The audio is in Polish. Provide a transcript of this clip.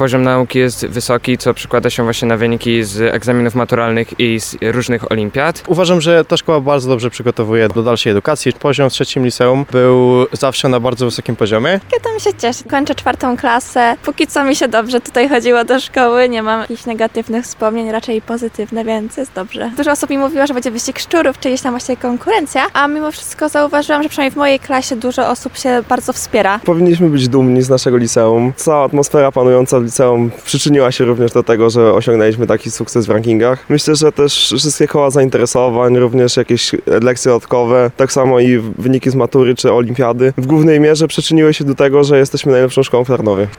poziom nauki jest wysoki, co przekłada się właśnie na wyniki z egzaminów maturalnych i z różnych olimpiad. Uważam, że ta szkoła bardzo dobrze przygotowuje do dalszej edukacji. Poziom w trzecim liceum był zawsze na bardzo wysokim poziomie. Ja tam się cieszę. Kończę 4. klasę. Póki co mi się dobrze tutaj chodziło do szkoły. Nie mam jakichś negatywnych wspomnień, raczej pozytywne, więc jest dobrze. Dużo osób mi mówiło, że będzie wyścig szczurów, czy gdzieś tam właśnie konkurencja, a mimo wszystko zauważyłam, że przynajmniej w mojej klasie dużo osób się bardzo wspiera. Powinniśmy być dumni z naszego liceum. Cała atmosfera panująca w liceum przyczyniła się również do tego, że osiągnęliśmy taki sukces w rankingach. Myślę, że też wszystkie koła zainteresowań, również jakieś lekcje dodatkowe, tak samo i wyniki z matury czy olimpiady w głównej mierze przyczyniły się do tego, że jesteśmy najlepszą szkołą w Tarnowie.